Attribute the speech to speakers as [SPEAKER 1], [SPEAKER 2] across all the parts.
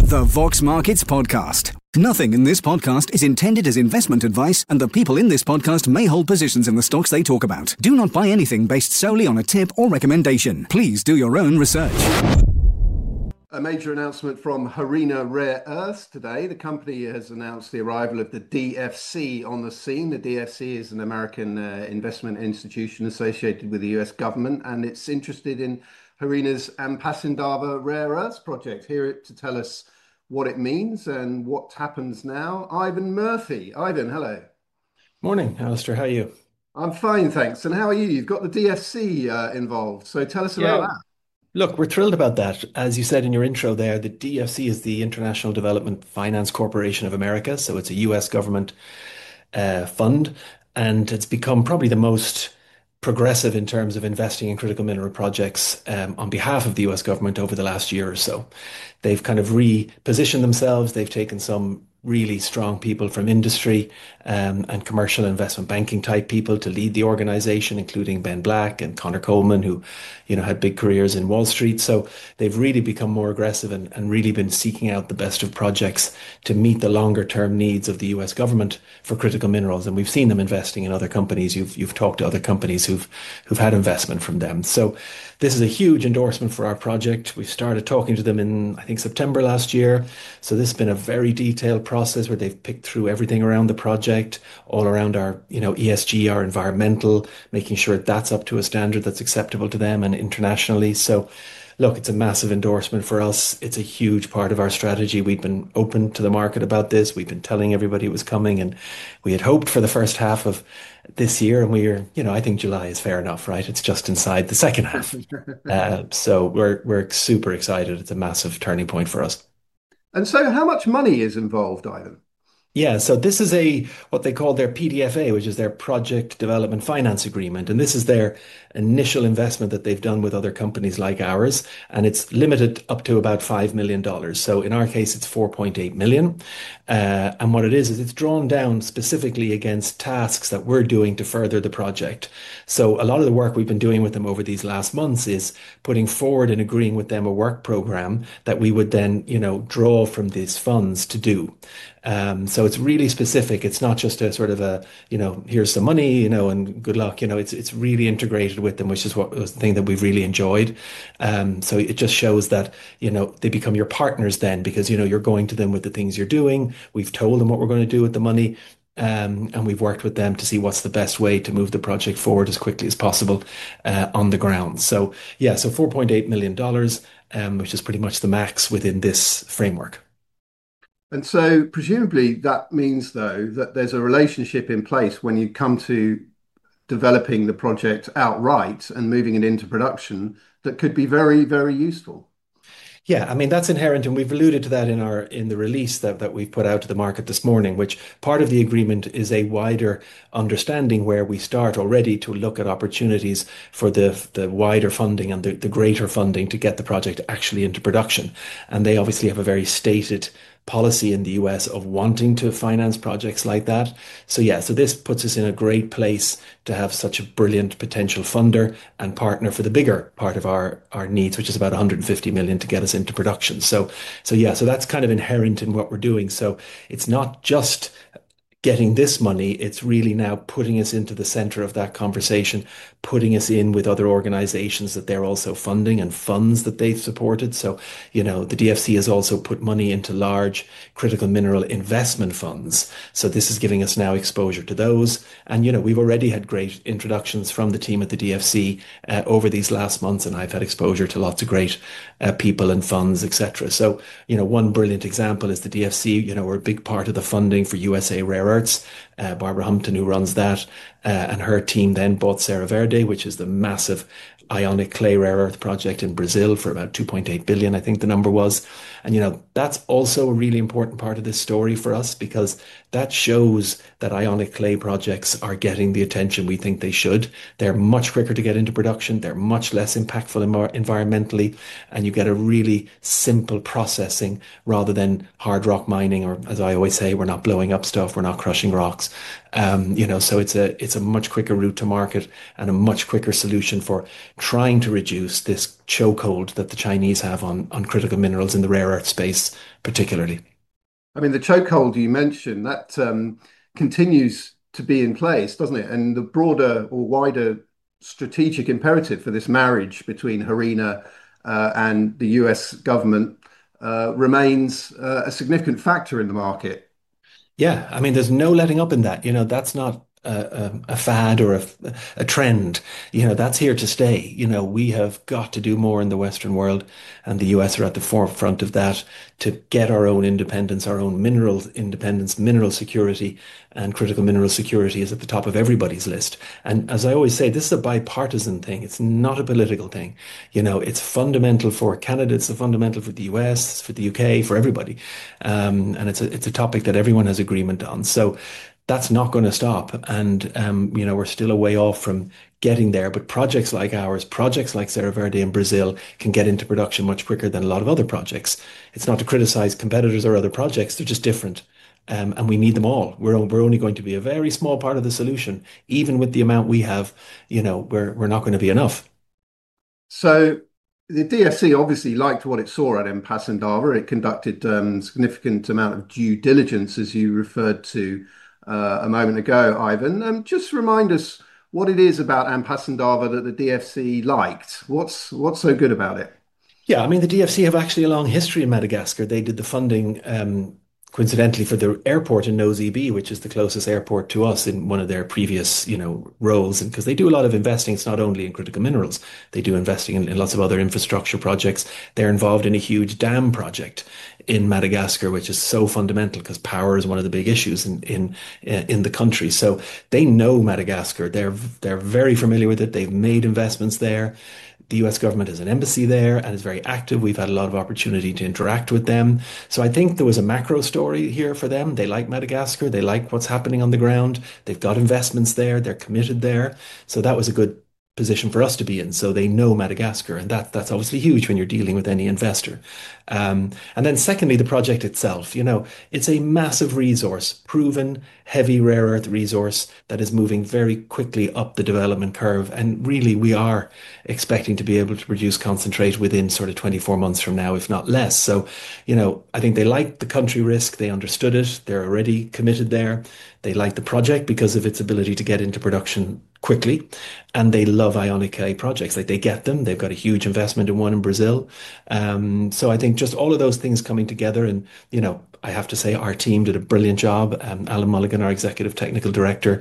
[SPEAKER 1] The Vox Markets Podcast. Nothing in this podcast is intended as investment advice, and the people in this podcast may hold positions in the stocks they talk about. Do not buy anything based solely on a tip or recommendation. Please do your own research.
[SPEAKER 2] A major announcement from Harina Rare Earths today. The company has announced the arrival of the DFC on the scene. The DFC is an American investment institution associated with the US government, and it's interested in Harina's Ampasindava Rare Earths project. Here to tell us what it means and what happens now, Ivan Murphy. Ivan, hello.
[SPEAKER 3] Morning, Alistair. How are you?
[SPEAKER 2] I'm fine, thanks. And how are you? You've got the DFC involved, so tell us about that.
[SPEAKER 3] Look, we're thrilled about that. As you said in your intro there, the DFC is the International Development Finance Corporation of America. So it's a US government fund, and it's become probably the most progressive in terms of investing in critical mineral projects on behalf of the US government over the last year or so. They've kind of repositioned themselves. They've taken some really strong people from industry and commercial investment banking type people to lead the organization, including Ben Black and Connor Coleman, who, had big careers in Wall Street. So they've really become more aggressive and really been seeking out the best of projects to meet the longer term needs of the US government for critical minerals. And we've seen them investing in other companies. You've talked to other companies who've had investment from them. So this is a huge endorsement for our project. We started talking to them in, I think, September last year. So this has been a very detailed process where they've picked through everything around the project, all around our, ESG, our environmental, making sure that's up to a standard that's acceptable to them and internationally. So look, it's a massive endorsement for us. It's a huge part of our strategy. We've been open to the market about this. We've been telling everybody it was coming, and we had hoped for the first half of this year, and we're, I think July is fair enough, right? It's just inside the second half. So we're super excited. It's a massive turning point for us.
[SPEAKER 2] And so how much money is involved, Ivan?
[SPEAKER 3] Yeah, so this is what they call their PDFA, which is their Project Development Finance Agreement. And this is their initial investment that they've done with other companies like ours. And it's limited up to about $5 million. So in our case, it's 4.8 million. And what it is it's drawn down specifically against tasks that we're doing to further the project. So a lot of the work we've been doing with them over these last months is putting forward and agreeing with them a work program that we would then, draw from these funds to do. So it's really specific. It's not just a sort of here's some money, and good luck. It's really integrated with them, which is what was the thing that we've really enjoyed. So it just shows that, they become your partners then, because, you're going to them with the things you're doing. We've told them what we're going to do with the money. And we've worked with them to see what's the best way to move the project forward as quickly as possible on the ground. So so $4.8 million, which is pretty much the max within this framework.
[SPEAKER 2] And so presumably that means, though, that there's a relationship in place when you come to developing the project outright and moving it into production that could be very, very useful.
[SPEAKER 3] Yeah, I mean, that's inherent, and we've alluded to that in the release that we've put out to the market this morning, which part of the agreement is a wider understanding where we start already to look at opportunities for the wider funding and the greater funding to get the project actually into production. And they obviously have a very stated policy in the US of wanting to finance projects like that. So this puts us in a great place to have such a brilliant potential funder and partner for the bigger part of our needs, which is about 150 million to get us into production. So that's kind of inherent in what we're doing. So it's not just getting this money, it's really now putting us into the center of that conversation, putting us in with other organizations that they're also funding and funds that they've supported. So, the DFC has also put money into large critical mineral investment funds. So this is giving us now exposure to those. And, we've already had great introductions from the team at the DFC over these last months, and I've had exposure to lots of great people and funds, etc. So, one brilliant example is the DFC, we're a big part of the funding for USA Rare Earths. Barbara Humpton, who runs that, and her team then bought Serra Verde, which is the massive ionic clay rare earth project in Brazil for about 2.8 billion, I think the number was. And, that's also a really important part of this story for us, because that shows that ionic clay projects are getting the attention we think they should. They're much quicker to get into production. They're much less impactful environmentally. And you get a really simple processing rather than hard rock mining, or as I always say, we're not blowing up stuff. We're not crushing rocks. So it's a much quicker route to market and a much quicker solution for trying to reduce this chokehold that the Chinese have on critical minerals in the rare earth space, particularly.
[SPEAKER 2] I mean, the chokehold you mentioned, that continues to be in place, doesn't it? And the broader or wider strategic imperative for this marriage between Harina and the US government remains a significant factor in the market.
[SPEAKER 3] Yeah, I mean, there's no letting up in that. That's not a fad or a trend. That's here to stay. We have got to do more in the Western world, and the US are at the forefront of that to get our own independence, our own mineral independence, mineral security, and critical mineral security is at the top of everybody's list. And as I always say, this is a bipartisan thing. It's not a political thing. It's fundamental for Canada, it's fundamental for the US, for the UK, for everybody. And it's a topic that everyone has agreement on. So that's not going to stop. And, we're still a way off from getting there. But projects like ours, projects like Serra Verde in Brazil can get into production much quicker than a lot of other projects. It's not to criticize competitors or other projects. They're just different. And we need them all. We're only going to be a very small part of the solution. Even with the amount we have, we're not going to be enough.
[SPEAKER 2] So the DFC obviously liked what it saw at Passandava. It conducted significant amount of due diligence, as you referred to a moment ago, Ivan. Just remind us what it is about Passandava that the DFC liked. What's so good about it?
[SPEAKER 3] Yeah, I mean, the DFC have actually a long history in Madagascar. They did the funding, coincidentally, for the airport in Nosy Be, which is the closest airport to us in one of their previous, roles. And because they do a lot of investing, it's not only in critical minerals, they do investing in lots of other infrastructure projects. They're involved in a huge dam project in Madagascar, which is so fundamental because power is one of the big issues in the country. So they know Madagascar. They're very familiar with it. They've made investments there. The US government has an embassy there and is very active. We've had a lot of opportunity to interact with them. So I think there was a macro story here for them. They like Madagascar. They like what's happening on the ground. They've got investments there. They're committed there. So that was a good position for us to be in. So they know Madagascar, and that's obviously huge when you're dealing with any investor. And then secondly, the project itself, it's a massive resource, proven heavy rare earth resource that is moving very quickly up the development curve. And really, we are expecting to be able to produce concentrate within sort of 24 months from now, if not less. So, I think they liked the country risk. They understood it. They're already committed there. They like the project because of its ability to get into production quickly, and they love ionic clay projects. Like, they get them. They've got a huge investment in one in Brazil. So I think just all of those things coming together, and I have to say our team did a brilliant job. Alan Mulligan, our executive technical director,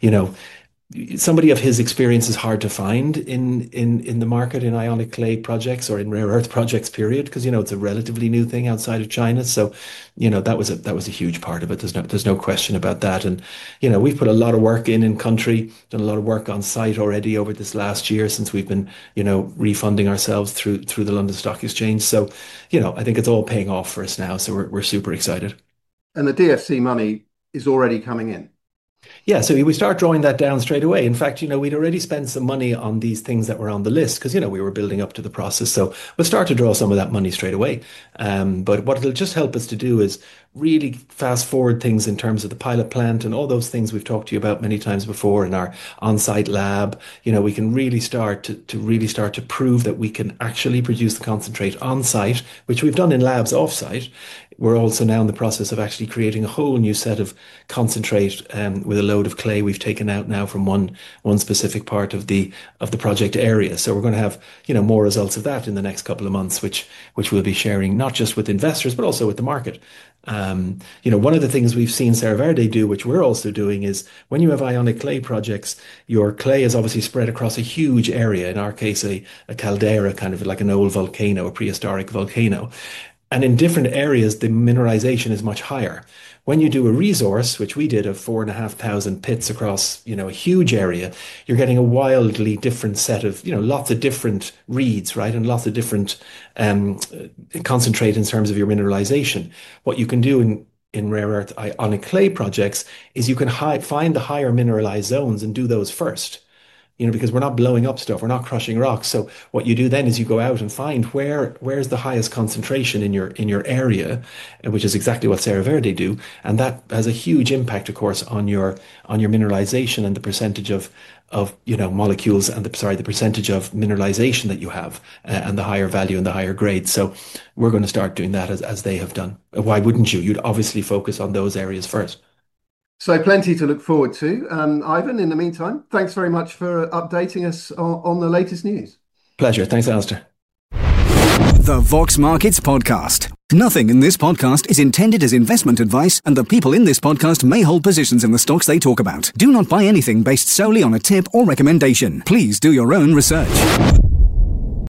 [SPEAKER 3] somebody of his experience is hard to find in the market in ionic clay projects or in rare earth projects, period, because it's a relatively new thing outside of China. So that was a huge part of it. There's no question about that. And we've put a lot of work in country, done a lot of work on site already over this last year since we've been refunding ourselves through the London Stock Exchange. So I think it's all paying off for us now. So we're super excited.
[SPEAKER 2] And the DFC money is already coming in.
[SPEAKER 3] Yeah, so we start drawing that down straight away. In fact, we'd already spent some money on these things that were on the list because, we were building up to the process. So we'll start to draw some of that money straight away. But what it'll just help us to do is really fast forward things in terms of the pilot plant and all those things we've talked to you about many times before in our on-site lab. We can really start to prove that we can actually produce the concentrate on site, which we've done in labs off-site. We're also now in the process of actually creating a whole new set of concentrate with a load of clay we've taken out now from one specific part of the project area. So we're going to have more results of that in the next couple of months, which we'll be sharing not just with investors but also with the market. One of the things we've seen Serra Verde do, which we're also doing, is when you have ionic clay projects, your clay is obviously spread across a huge area. In our case, a caldera, kind of like an old volcano, a prehistoric volcano. And in different areas, the mineralization is much higher. When you do a resource, which we did of 4,500 pits across, a huge area, you're getting a wildly different set of, lots of different reeds, right? And lots of different concentrate in terms of your mineralization. What you can do in rare earth ionic clay projects is you can find the higher mineralized zones and do those first. because we're not blowing up stuff, we're not crushing rocks. So what you do then is you go out and find where's the highest concentration in your area, which is exactly what Serra Verde do, and that has a huge impact, of course, on your mineralization and the percentage of molecules and the percentage of mineralization that you have, and the higher value and the higher grade. So we're going to start doing that as they have done. Why wouldn't you? You'd obviously focus on those areas first.
[SPEAKER 2] So plenty to look forward to. Ivan, in the meantime, thanks very much for updating us on the latest news.
[SPEAKER 3] Pleasure. Thanks, Alistair.
[SPEAKER 1] The Vox Markets Podcast. Nothing in this podcast is intended as investment advice, and the people in this podcast may hold positions in the stocks they talk about. Do not buy anything based solely on a tip or recommendation. Please do your own research.